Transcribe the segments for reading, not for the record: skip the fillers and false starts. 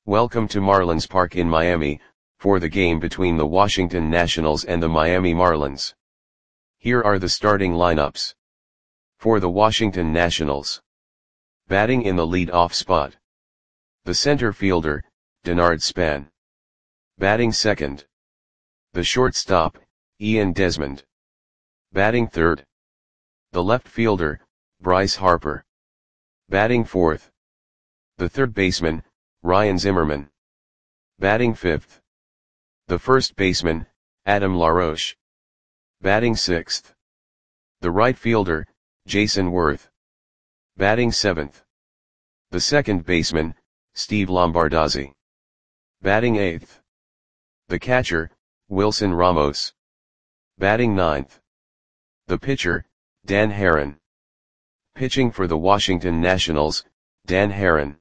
Welcome to Marlins Park in Miami, for the game between the Washington Nationals and the Miami Marlins. Here are the starting lineups. For the Washington Nationals. Batting in the lead-off spot. The center fielder, Denard Span. Batting second. The shortstop, Ian Desmond. Batting third. The left fielder, Bryce Harper. Batting fourth. The third baseman, Ryan Zimmerman. Batting fifth. The first baseman, Adam LaRoche. Batting sixth. The right fielder, Jason Worth. Batting seventh. The second baseman, Steve Lombardozzi. Batting eighth. The catcher, Wilson Ramos. Batting ninth. The pitcher, Dan Haren. Pitching for the Washington Nationals, Dan Haren.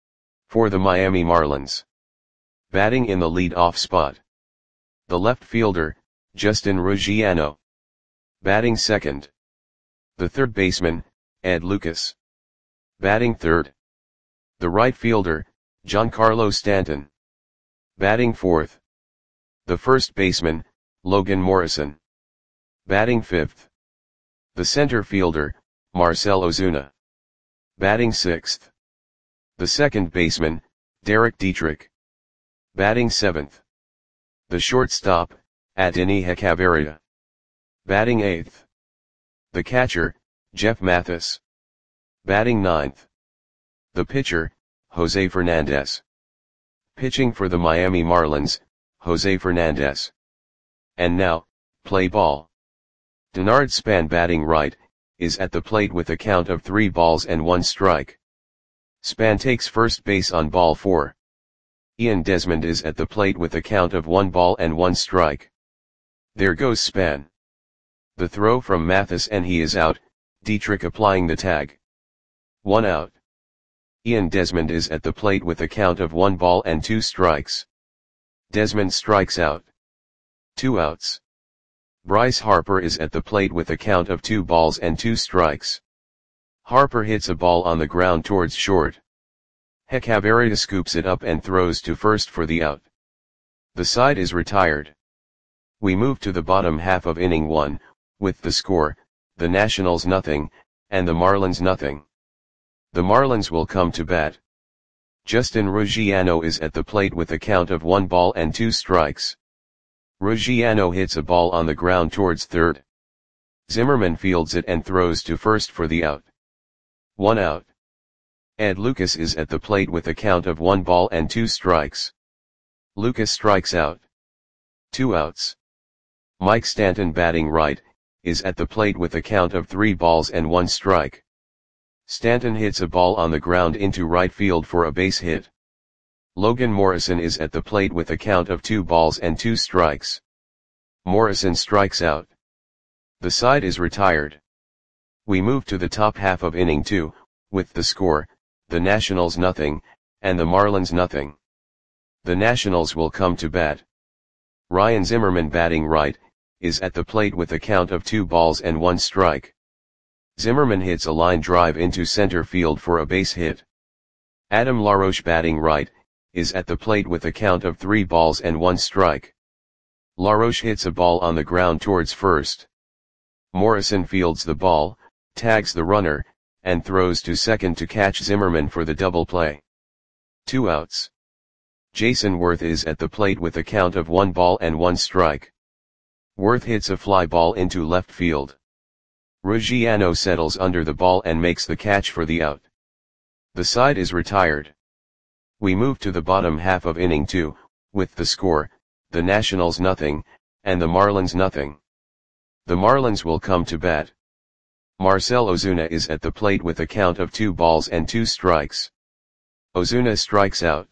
For the Miami Marlins. Batting in the lead-off spot. The left fielder, Justin Ruggiano. Batting second. The third baseman, Ed Lucas. Batting third. The right fielder, Giancarlo Stanton. Batting fourth. The first baseman, Logan Morrison. Batting fifth. The center fielder, Marcell Ozuna. Batting sixth. The second baseman, Derek Dietrich. Batting seventh. The shortstop, Adeiny Hechavarria. Batting eighth. The catcher, Jeff Mathis. Batting ninth. The pitcher, Jose Fernandez. Pitching for the Miami Marlins, Jose Fernandez. And now, play ball. Denard Span batting right, is at the plate with a count of 3 balls and 1 strike. Span takes first base on ball 4. Ian Desmond is at the plate with a count of 1 ball and 1 strike. There goes Span. The throw from Mathis and he is out, Dietrich applying the tag. 1 out. Ian Desmond is at the plate with a count of 1 ball and 2 strikes. Desmond strikes out. 2 outs. Bryce Harper is at the plate with a count of 2 balls and 2 strikes. Harper hits a ball on the ground towards short. Hechavarria scoops it up and throws to first for the out. The side is retired. We move to the bottom half of inning 1, with the score, the Nationals nothing, and the Marlins nothing. The Marlins will come to bat. Justin Ruggiano is at the plate with a count of 1 ball and 2 strikes. Ruggiano hits a ball on the ground towards third. Zimmerman fields it and throws to first for the out. 1 out. Ed Lucas is at the plate with a count of 1 ball and 2 strikes. Lucas strikes out. 2 outs. Mike Stanton batting right, is at the plate with a count of 3 balls and 1 strike. Stanton hits a ball on the ground into right field for a base hit. Logan Morrison is at the plate with a count of 2 balls and 2 strikes. Morrison strikes out. The side is retired. We move to the top half of inning 2, with the score, the Nationals nothing, and the Marlins nothing. The Nationals will come to bat. Ryan Zimmerman batting right, is at the plate with a count of 2 balls and 1 strike. Zimmerman hits a line drive into center field for a base hit. Adam LaRoche batting right, is at the plate with a count of 3 balls and 1 strike. LaRoche hits a ball on the ground towards first. Morrison fields the ball, tags the runner, and throws to second to catch Zimmerman for the double play. 2 outs. Jason Worth is at the plate with a count of 1 ball and 1 strike. Worth hits a fly ball into left field. Ruggiano settles under the ball and makes the catch for the out. The side is retired. We move to the bottom half of inning 2, with the score, the Nationals nothing, and the Marlins nothing. The Marlins will come to bat. Marcell Ozuna is at the plate with a count of 2 balls and 2 strikes. Ozuna strikes out.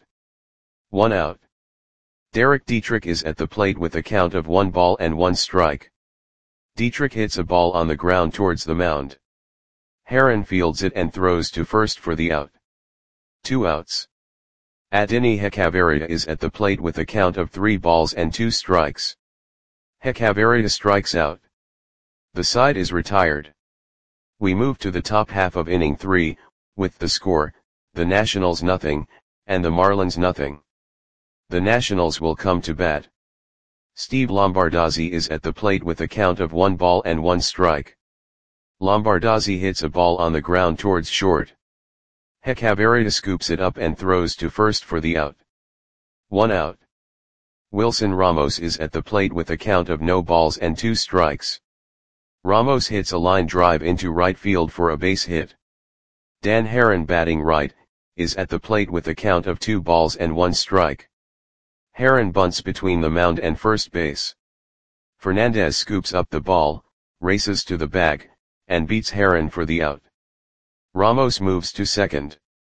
1 out. Derek Dietrich is at the plate with a count of 1 ball and 1 strike. Dietrich hits a ball on the ground towards the mound. Haren fields it and throws to first for the out. 2 outs. Adeiny Hechavarria is at the plate with a count of 3 balls and 2 strikes. Hechavarria strikes out. The side is retired. We move to the top half of inning 3, with the score, the Nationals nothing, and the Marlins nothing. The Nationals will come to bat. Steve Lombardozzi is at the plate with a count of 1 ball and 1 strike. Lombardozzi hits a ball on the ground towards short. Hechavarria scoops it up and throws to first for the out. 1 out. Wilson Ramos is at the plate with a count of no balls and 2 strikes. Ramos hits a line drive into right field for a base hit. Dan Haren, batting right, is at the plate with a count of 2 balls and 1 strike. Haren bunts between the mound and first base. Fernandez scoops up the ball, races to the bag, and beats Haren for the out. Ramos moves to second.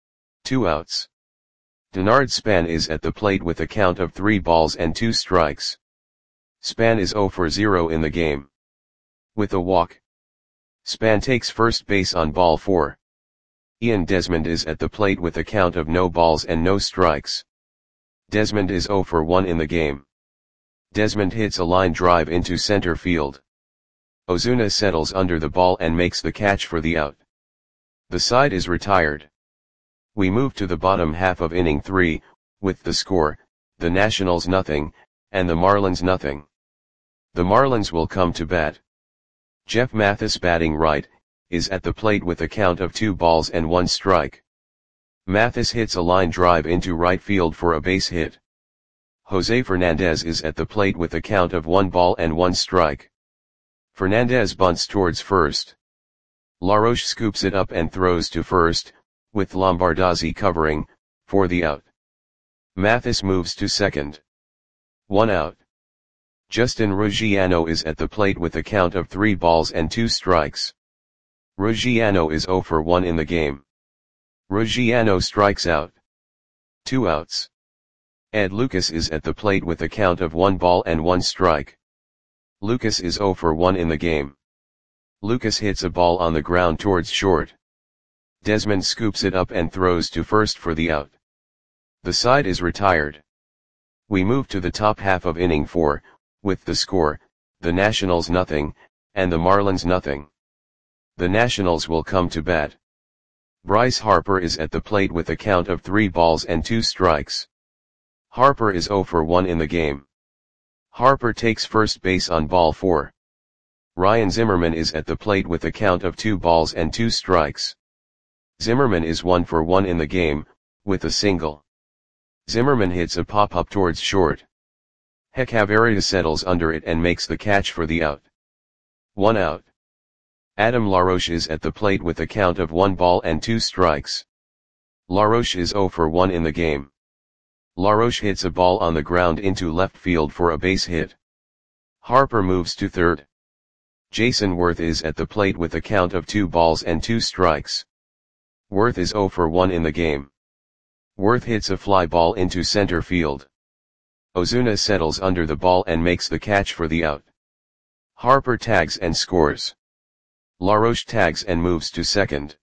2 outs. Denard Span is at the plate with a count of 3 balls and 2 strikes. Span is 0 for 0 in the game. With a walk, Span takes first base on ball 4. Ian Desmond is at the plate with a count of no balls and no strikes. Desmond is 0 for 1 in the game. Desmond hits a line drive into center field. Ozuna settles under the ball and makes the catch for the out. The side is retired. We move to the bottom half of inning 3, with the score, the Nationals nothing, and the Marlins nothing. The Marlins will come to bat. Jeff Mathis, batting right, is at the plate with a count of 2 balls and 1 strike. Mathis hits a line drive into right field for a base hit. Jose Fernandez is at the plate with a count of 1 ball and 1 strike. Fernandez bunts towards first. LaRoche scoops it up and throws to first, with Lombardozzi covering, for the out. Mathis moves to second. 1 out. Justin Ruggiano is at the plate with a count of 3 balls and 2 strikes. Ruggiano is 0 for 1 in the game. Ruggiano strikes out. 2 outs. Ed Lucas is at the plate with a count of 1 ball and 1 strike. Lucas is 0 for 1 in the game. Lucas hits a ball on the ground towards short. Desmond scoops it up and throws to first for the out. The side is retired. We move to the top half of inning 4, with the score, the Nationals nothing, and the Marlins nothing. The Nationals will come to bat. Bryce Harper is at the plate with a count of 3 balls and 2 strikes. Harper is 0 for 1 in the game. Harper takes first base on ball 4. Ryan Zimmerman is at the plate with a count of 2 balls and 2 strikes. Zimmerman is 1 for 1 in the game, with a single. Zimmerman hits a pop-up towards short. Hechavarria settles under it and makes the catch for the out. 1 out. Adam LaRoche is at the plate with a count of 1 ball and 2 strikes. LaRoche is 0 for 1 in the game. LaRoche hits a ball on the ground into left field for a base hit. Harper moves to third. Jason Worth is at the plate with a count of 2 balls and 2 strikes. Worth is 0 for 1 in the game. Worth hits a fly ball into center field. Ozuna settles under the ball and makes the catch for the out. Harper tags and scores. LaRoche tags and moves to second.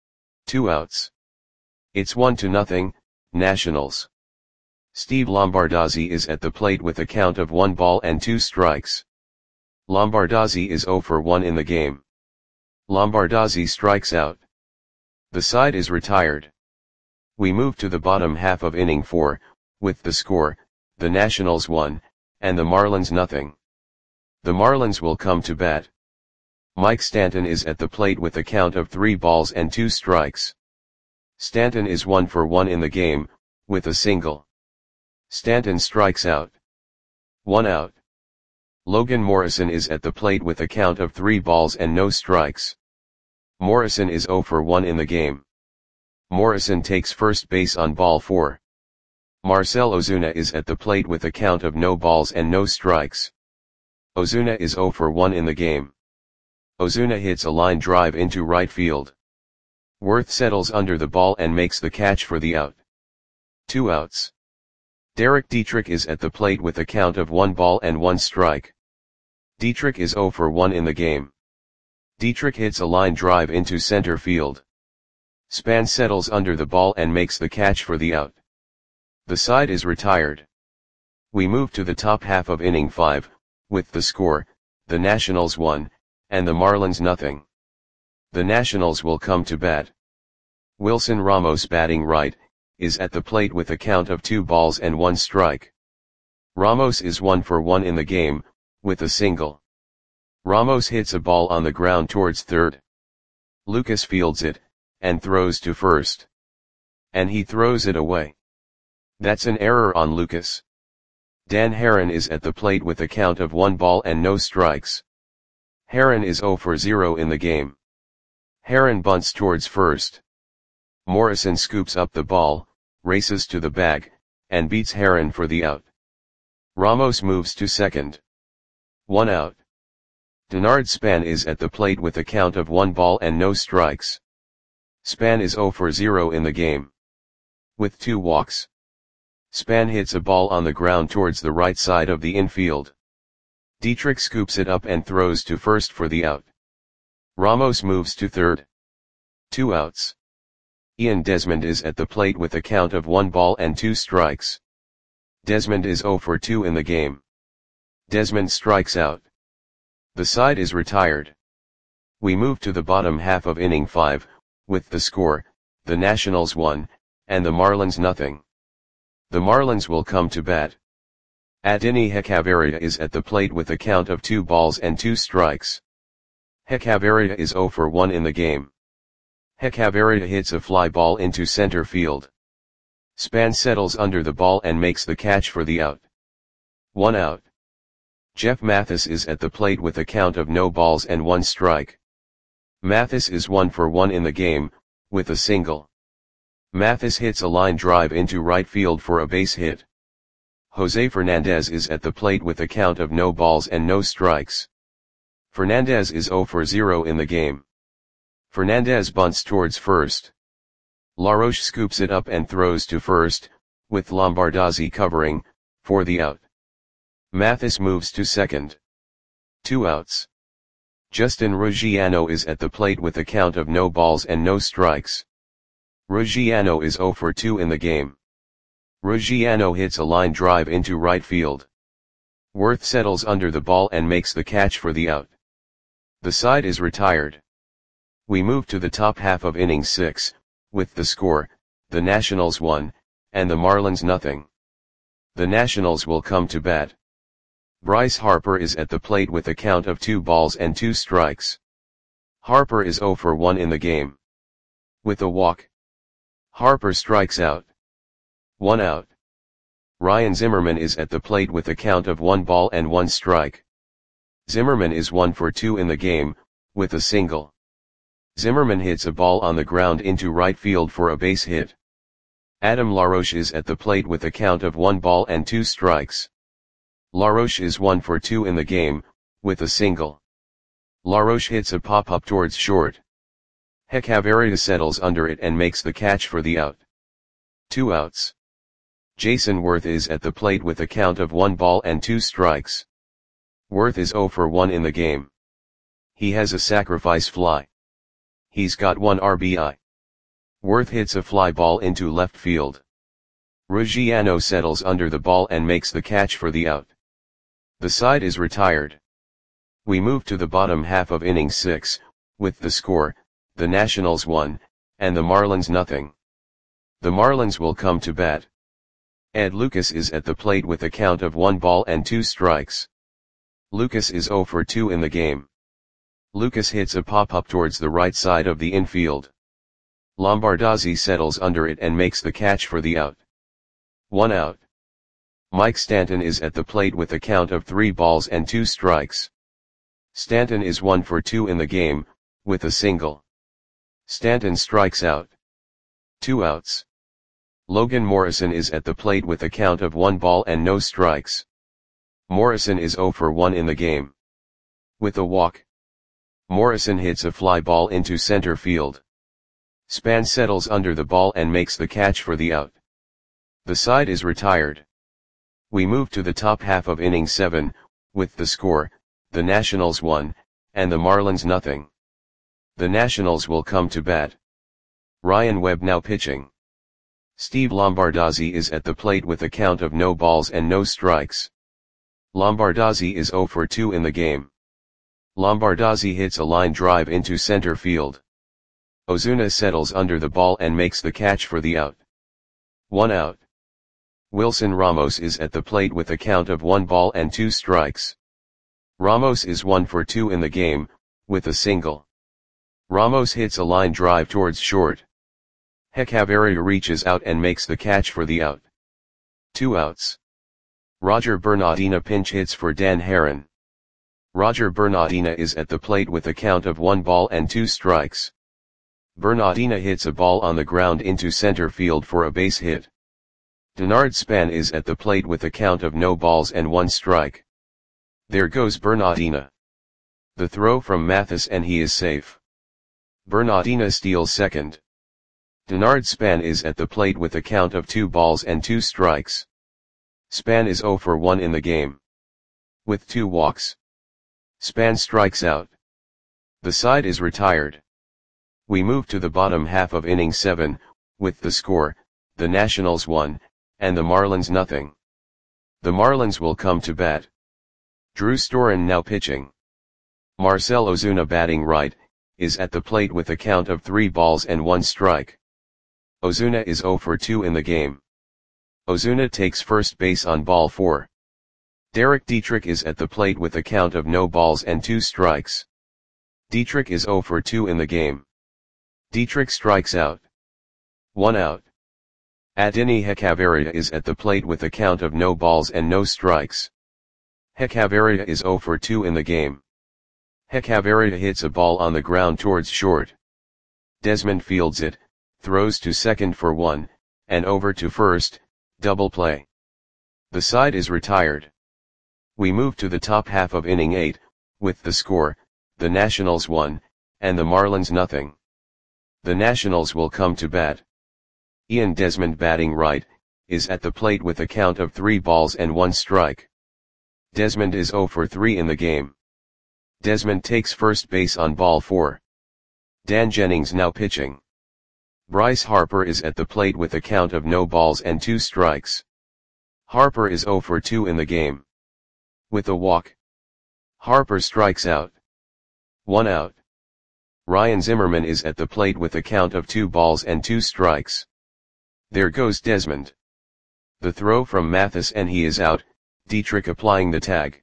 2 outs. It's 1-0, Nationals. Steve Lombardozzi is at the plate with a count of 1 ball and 2 strikes. Lombardozzi is 0 for 1 in the game. Lombardozzi strikes out. The side is retired. We move to the bottom half of inning 4, with the score, the Nationals 1, and the Marlins nothing. The Marlins will come to bat. Mike Stanton is at the plate with a count of 3 balls and 2 strikes. Stanton is 1 for 1 in the game, with a single. Stanton strikes out. 1 out. Logan Morrison is at the plate with a count of 3 balls and no strikes. Morrison is 0 for 1 in the game. Morrison takes first base on ball 4. Marcell Ozuna is at the plate with a count of no balls and no strikes. Ozuna is 0 for 1 in the game. Ozuna hits a line drive into right field. Worth settles under the ball and makes the catch for the out. 2 outs. Derek Dietrich is at the plate with a count of 1 ball and 1 strike. Dietrich is 0 for 1 in the game. Dietrich hits a line drive into center field. Span settles under the ball and makes the catch for the out. The side is retired. We move to the top half of inning 5, with the score, the Nationals 1, and the Marlins nothing. The Nationals will come to bat. Wilson Ramos, batting right, is at the plate with a count of 2 balls and 1 strike. Ramos is 1 for 1 in the game, with a single. Ramos hits a ball on the ground towards third. Lucas fields it, and throws to first. And he throws it away. That's an error on Lucas. Dan Haren is at the plate with a count of 1 ball and no strikes. Haren is 0 for 0 in the game. Haren bunts towards first. Morrison scoops up the ball, races to the bag, and beats Haren for the out. Ramos moves to second. 1 out. Denard Span is at the plate with a count of 1 ball and no strikes. Span is 0 for 0 in the game. With 2 walks. Span hits a ball on the ground towards the right side of the infield. Dietrich scoops it up and throws to first for the out. Ramos moves to third. 2 outs. Ian Desmond is at the plate with a count of 1 ball and 2 strikes. Desmond is 0 for 2 in the game. Desmond strikes out. The side is retired. We move to the bottom half of inning 5, with the score, the Nationals 1, and the Marlins nothing. The Marlins will come to bat. Adeiny Hechavarria is at the plate with a count of 2 balls and 2 strikes. Hechavarria is 0 for 1 in the game. Hechavarria hits a fly ball into center field. Span settles under the ball and makes the catch for the out. 1 out. Jeff Mathis is at the plate with a count of no balls and 1 strike. Mathis is 1 for 1 in the game, with a single. Mathis hits a line drive into right field for a base hit. Jose Fernandez is at the plate with a count of no balls and no strikes. Fernandez is 0 for 0 in the game. Fernandez bunts towards first. LaRoche scoops it up and throws to first, with Lombardozzi covering, for the out. Mathis moves to second. 2 outs. Justin Ruggiano is at the plate with a count of no balls and no strikes. Ruggiano is 0 for 2 in the game. Ruggiano hits a line drive into right field. Worth settles under the ball and makes the catch for the out. The side is retired. We move to the top half of inning 6, with the score, the Nationals 1, and the Marlins nothing. The Nationals will come to bat. Bryce Harper is at the plate with a count of 2 balls and 2 strikes. Harper is 0 for 1 in the game. With a walk. Harper strikes out. 1 out. Ryan Zimmerman is at the plate with a count of 1 ball and 1 strike. Zimmerman is 1 for 2 in the game, with a single. Zimmerman hits a ball on the ground into right field for a base hit. Adam LaRoche is at the plate with a count of 1 ball and 2 strikes. LaRoche is 1 for 2 in the game, with a single. LaRoche hits a pop-up towards short. Hechavarria settles under it and makes the catch for the out. 2 outs. Jason Worth is at the plate with a count of 1 ball and 2 strikes. Worth is 0 for 1 in the game. He has a sacrifice fly. He's got 1 RBI. Worth hits a fly ball into left field. Ruggiano settles under the ball and makes the catch for the out. The side is retired. We move to the bottom half of inning 6, with the score, the Nationals 1, and the Marlins nothing. The Marlins will come to bat. Ed Lucas is at the plate with a count of 1 ball and 2 strikes. Lucas is 0 for 2 in the game. Lucas hits a pop-up towards the right side of the infield. Lombardozzi settles under it and makes the catch for the out. 1 out. Mike Stanton is at the plate with a count of 3 balls and 2 strikes. Stanton is 1 for 2 in the game, with a single. Stanton strikes out. 2 outs. Logan Morrison is at the plate with a count of 1 ball and no strikes. Morrison is 0 for 1 in the game. With a walk. Morrison hits a fly ball into center field. Span settles under the ball and makes the catch for the out. The side is retired. We move to the top half of inning 7, with the score, the Nationals 1, and the Marlins nothing. The Nationals will come to bat. Ryan Webb now pitching. Steve Lombardozzi is at the plate with a count of no balls and no strikes. Lombardozzi is 0 for 2 in the game. Lombardozzi hits a line drive into center field. Ozuna settles under the ball and makes the catch for the out. 1 out. Wilson Ramos is at the plate with a count of 1 ball and 2 strikes. Ramos is 1 for 2 in the game, with a single. Ramos hits a line drive towards short. Hechavarria reaches out and makes the catch for the out. 2 outs. Roger Bernardina pinch hits for Dan Haren. Roger Bernardina is at the plate with a count of 1 ball and 2 strikes. Bernardina hits a ball on the ground into center field for a base hit. Denard Span is at the plate with a count of no balls and 1 strike. There goes Bernardina. The throw from Mathis and he is safe. Bernardina steals second. Denard Span is at the plate with a count of 2 balls and 2 strikes. Span is 0 for 1 in the game. With 2 walks. Span strikes out. The side is retired. We move to the bottom half of inning 7, with the score, the Nationals 1, and the Marlins nothing. The Marlins will come to bat. Drew Storen now pitching. Marcell Ozuna batting right, is at the plate with a count of 3 balls and 1 strike. Ozuna is 0 for 2 in the game. Ozuna takes first base on ball 4. Derek Dietrich is at the plate with a count of no balls and 2 strikes. Dietrich is 0 for 2 in the game. Dietrich strikes out. 1 out. Adeiny Hechavarria is at the plate with a count of no balls and no strikes. Hechavarria is 0 for 2 in the game. Hechavarria hits a ball on the ground towards short. Desmond fields it, throws to second for 1, and over to first, double play. The side is retired. We move to the top half of inning 8, with the score, the Nationals 1, and the Marlins nothing. The Nationals will come to bat. Ian Desmond batting right, is at the plate with a count of 3 balls and 1 strike. Desmond is 0 for 3 in the game. Desmond takes first base on ball 4. Dan Jennings now pitching. Bryce Harper is at the plate with a count of no balls and 2 strikes. Harper is 0 for 2 in the game. With a walk. Harper strikes out. 1 out. Ryan Zimmerman is at the plate with a count of 2 balls and 2 strikes. There goes Desmond. The throw from Mathis and he is out, Dietrich applying the tag.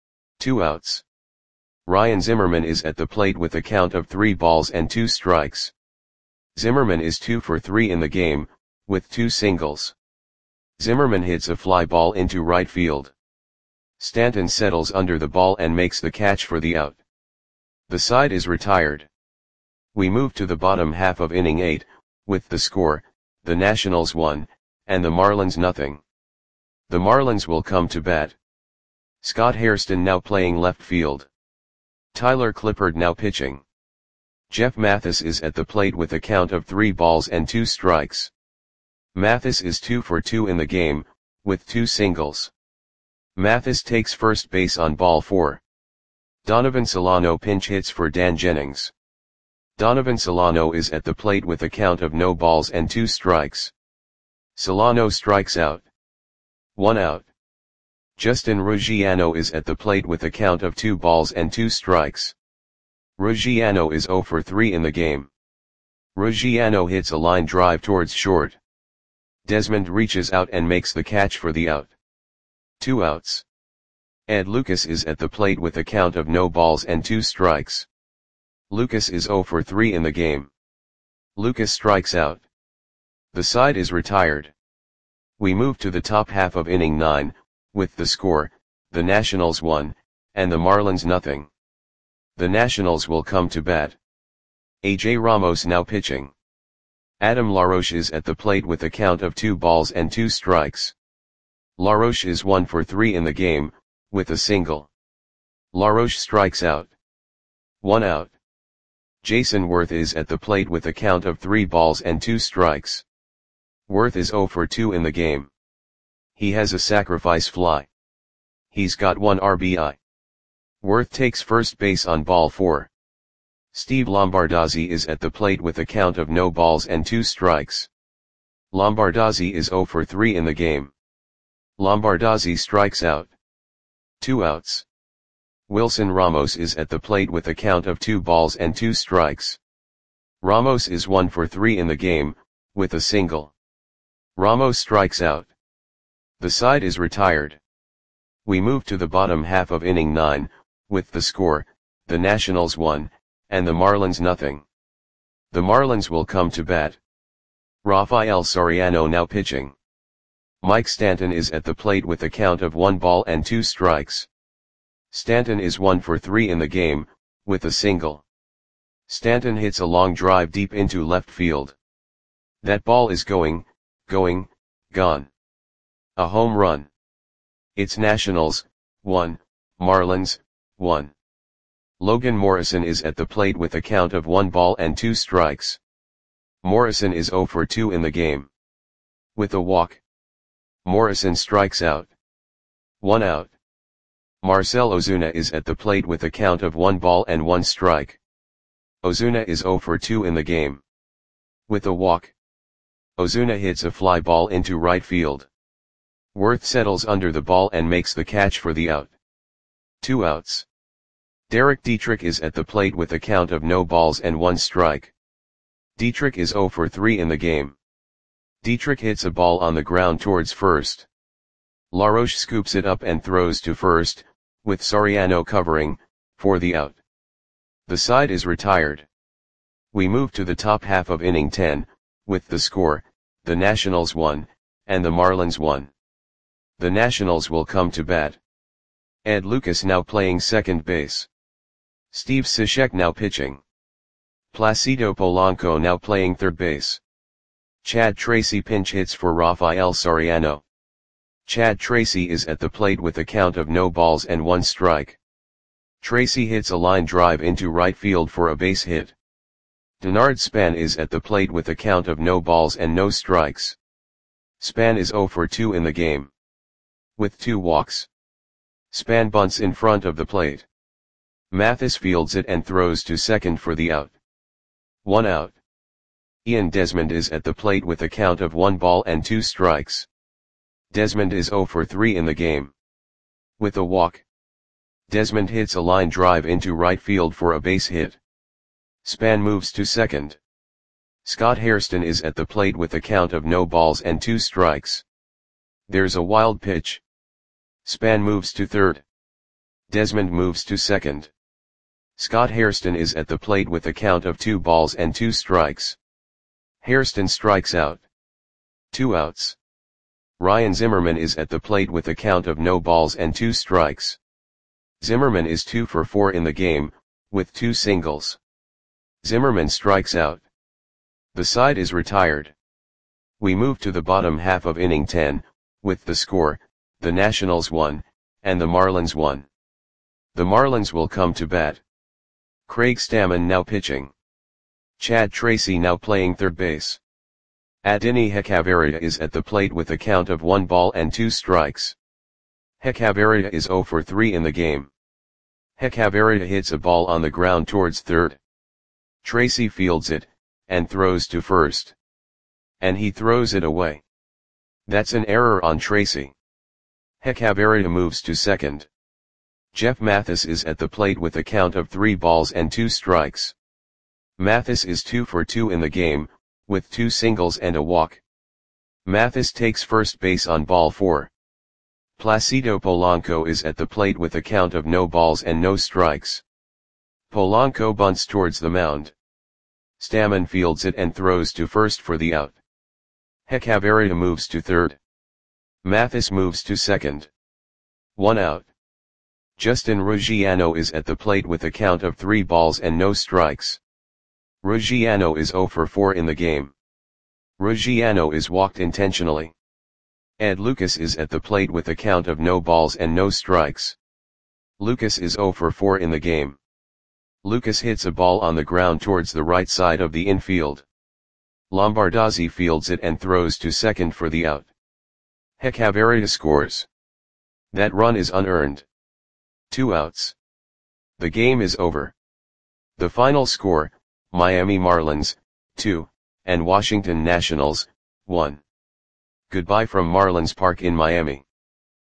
2 outs. Ryan Zimmerman is at the plate with a count of 3 balls and 2 strikes. Zimmerman is 2 for 3 in the game, with 2 singles. Zimmerman hits a fly ball into right field. Stanton settles under the ball and makes the catch for the out. The side is retired. We move to the bottom half of inning 8, with the score, the Nationals 1, and the Marlins nothing. The Marlins will come to bat. Scott Hairston now playing left field. Tyler Clippard now pitching. Jeff Mathis is at the plate with a count of 3 balls and 2 strikes. Mathis is 2 for 2 in the game, with 2 singles. Mathis takes first base on ball 4. Donovan Solano pinch hits for Dan Jennings. Donovan Solano is at the plate with a count of no balls and 2 strikes. Solano strikes out. 1 out. Justin Ruggiano is at the plate with a count of 2 balls and 2 strikes. Ruggiano is 0 for 3 in the game. Ruggiano hits a line drive towards short. Desmond reaches out and makes the catch for the out. 2 outs. Ed Lucas is at the plate with a count of no balls and 2 strikes. Lucas is 0 for 3 in the game. Lucas strikes out. The side is retired. We move to the top half of inning 9, with the score, the Nationals 1, and the Marlins nothing. The Nationals will come to bat. AJ Ramos now pitching. Adam LaRoche is at the plate with a count of 2 balls and 2 strikes. LaRoche is 1 for 3 in the game, with a single. LaRoche strikes out. 1 out. Jason Worth is at the plate with a count of 3 balls and 2 strikes. Worth is 0 for 2 in the game. He has a sacrifice fly. He's got 1 RBI. Worth takes first base on ball 4. Steve Lombardozzi is at the plate with a count of no balls and 2 strikes. Lombardozzi is 0 for 3 in the game. Lombardozzi strikes out. 2 outs. Wilson Ramos is at the plate with a count of 2 balls and 2 strikes. Ramos is 1 for 3 in the game, with a single. Ramos strikes out. The side is retired. We move to the bottom half of inning 9, with the score, the Nationals 1, and the Marlins nothing. The Marlins will come to bat. Rafael Soriano now pitching. Mike Stanton is at the plate with a count of 1 ball and 2 strikes. Stanton is 1 for 3 in the game, with a single. Stanton hits a long drive deep into left field. That ball is going, gone. A home run. It's Nationals, 1, Marlins, 1. Logan Morrison is at the plate with a count of 1 ball and 2 strikes. Morrison is 0 for 2 in the game. With a walk. Morrison strikes out. 1 out. Marcell Ozuna is at the plate with a count of 1 ball and 1 strike. Ozuna is 0 for 2 in the game. With a walk. Ozuna hits a fly ball into right field. Worth settles under the ball and makes the catch for the out. 2 outs. Derek Dietrich is at the plate with a count of no balls and 1 strike. Dietrich is 0 for 3 in the game. Dietrich hits a ball on the ground towards first. LaRoche scoops it up and throws to first, with Soriano covering, for the out. The side is retired. We move to the top half of inning 10, with the score, the Nationals 1, and the Marlins 1. The Nationals will come to bat. Ed Lucas now playing second base. Steve Cishek now pitching. Placido Polanco now playing third base. Chad Tracy pinch hits for Rafael Soriano. Chad Tracy is at the plate with a count of no balls and 1 strike. Tracy hits a line drive into right field for a base hit. Denard Span is at the plate with a count of no balls and no strikes. Span is 0 for 2 in the game. With 2 walks. Span bunts in front of the plate. Mathis fields it and throws to second for the out. 1 out. Ian Desmond is at the plate with a count of 1 ball and 2 strikes. Desmond is 0 for 3 in the game. With a walk. Desmond hits a line drive into right field for a base hit. Span moves to second. Scott Hairston is at the plate with a count of no balls and 2 strikes. There's a wild pitch. Span moves to third. Desmond moves to second. Scott Hairston is at the plate with a count of 2 balls and 2 strikes. Hairston strikes out. 2 outs. Ryan Zimmerman is at the plate with a count of no balls and 2 strikes. Zimmerman is 2 for 4 in the game, with 2 singles. Zimmerman strikes out. The side is retired. We move to the bottom half of inning 10, with the score, the Nationals 1, and the Marlins 1. The Marlins will come to bat. Craig Stammen now pitching. Chad Tracy now playing third base. Adeiny Hechavarria is at the plate with a count of 1 ball and 2 strikes. Hechavarria is 0 for 3 in the game. Hechavarria hits a ball on the ground towards third. Tracy fields it, and throws to first. And he throws it away. That's an error on Tracy. Hechavarria moves to second. Jeff Mathis is at the plate with a count of 3 balls and 2 strikes. Mathis is 2 for 2 in the game, with 2 singles and a walk. Mathis takes first base on ball 4. Placido Polanco is at the plate with a count of no balls and no strikes. Polanco bunts towards the mound. Stammen fields it and throws to first for the out. Hechavarria moves to third. Mathis moves to second. 1 out. Justin Ruggiano is at the plate with a count of 3 balls and no strikes. Ruggiano is 0 for 4 in the game. Ruggiano is walked intentionally. Ed Lucas is at the plate with a count of no balls and no strikes. Lucas is 0 for 4 in the game. Lucas hits a ball on the ground towards the right side of the infield. Lombardozzi fields it and throws to second for the out. Hechavarria scores. That run is unearned. 2 outs. The game is over. The final score, Miami Marlins, 2, and Washington Nationals, 1. Goodbye from Marlins Park in Miami.